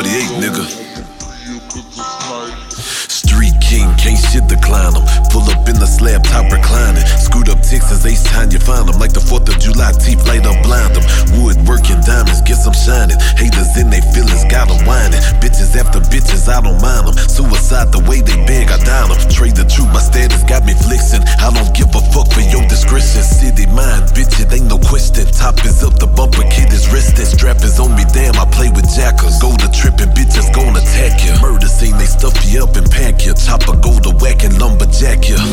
48, nigga. Street king, can't shit decline them. Pull up in the slab top reclining. Screwed up Texas, ace time you find them. Like the 4th of July, teeth light up blind them. Wood working diamonds, guess I'm shining. Haters in they feelings, got them whining. Bitches after bitches, I don't mind them. Suicide the way they beg, I down them. Trade the truth, my status got me flexing. I don't give a fuck for your discretion. City mind, bitch, it ain't no question. Top is up, the bumper kid is resting. Strap is on me, damn, I play with jackers. Go to tripping, bitches gon' attack you. Murder scene, they stuff you up and pack you. Chopper go to whack and lumberjack you.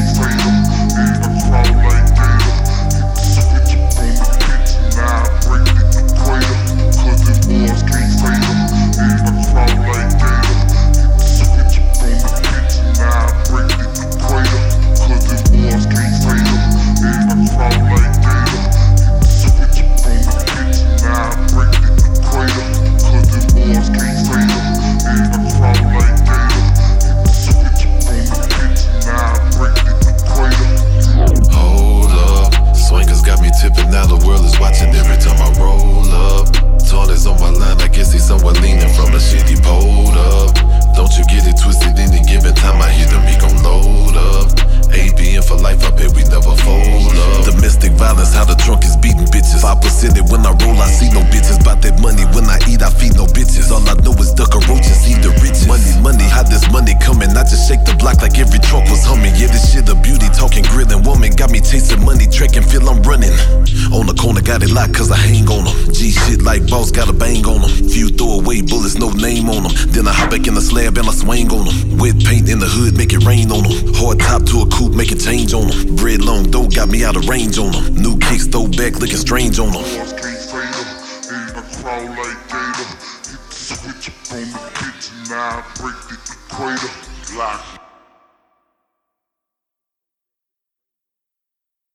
Tipping, now the world is watching every time I roll up. Tall is on my line, I guess he's somewhat leaning from the shit he pulled up. Don't you get it twisted, any given time I hit him, he gon' load up. ABN for life, I bet we never fold up. Domestic violence, how the trunk is beating bitches. 5% it when I roll, I see no bitches. Bout that money, when I eat, I feed no bitches. All I know is duck a roach and see the riches. Money, how this money coming? I just shake the block like every trunk was humming. Yeah, this shit a beauty, talking grilling woman. Got me chasing money, tracking, feel I'm running. On the corner, got it locked cause I hang on them. G shit like boss, got a bang on them. Few throw away bullets, no name on them. Then I hop back in the slab and I swing on them. Wet paint in the hood, make it rain on them. Hard top to a coupe, make it change on them. Bread long dough, got me out of range on them. New kicks, throw back, looking strange on them. Switch up on the pitch, now I break the equator. Lock